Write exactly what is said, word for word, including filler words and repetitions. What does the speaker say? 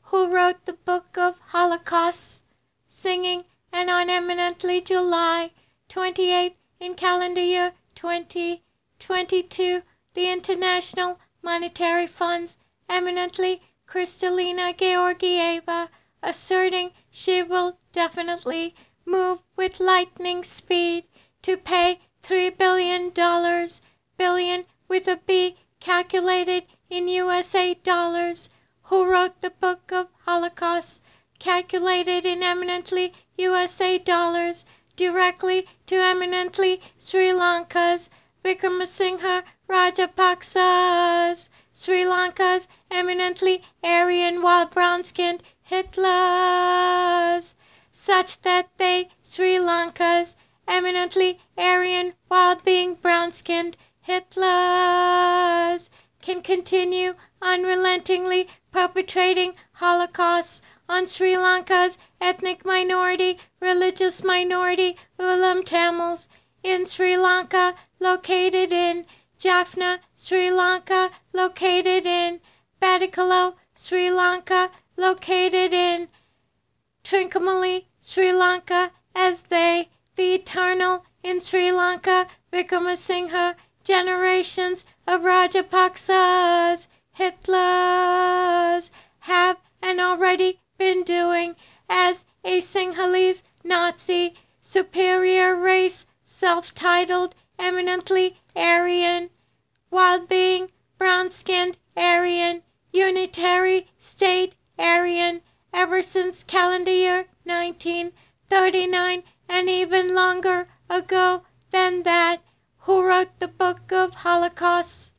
who wrote the Book of Holocausts, singing, and on eminently July twenty-eighth in calendar year twenty twenty-two, the International Monetary Fund's eminently Kristalina Georgieva, asserting she will definitely move with lightning speed to pay three billion dollars, billion with a B, calculated in U S A dollars, who wrote the Book of Holocausts, calculated in eminently U S A dollars, directly to eminently Sri Lanka's Vikramasinghe Rajapaksa's, Sri Lanka's eminently Aryan while brown-skinned Hitler's, such that they, Sri Lanka's eminently Aryan while being brown-skinned Hitler's, can continue unrelentingly perpetrating holocausts on Sri Lanka's ethnic minority, religious minority, Ulam Tamils in Sri Lanka, located in Jaffna, Sri Lanka, located in Batticaloa, Sri Lanka, located in Trincomalee, Sri Lanka, as they, the eternal in Sri Lanka, Vikramasinghe, generations of Rajapaksas, Hitlers, have and already been doing as a Sinhalese Nazi superior race, self-titled eminently Aryan, while being brown-skinned Aryan, unitary state Aryan, ever since calendar year nineteen thirty-nine, and even longer ago than that, who wrote the Book of Holocausts.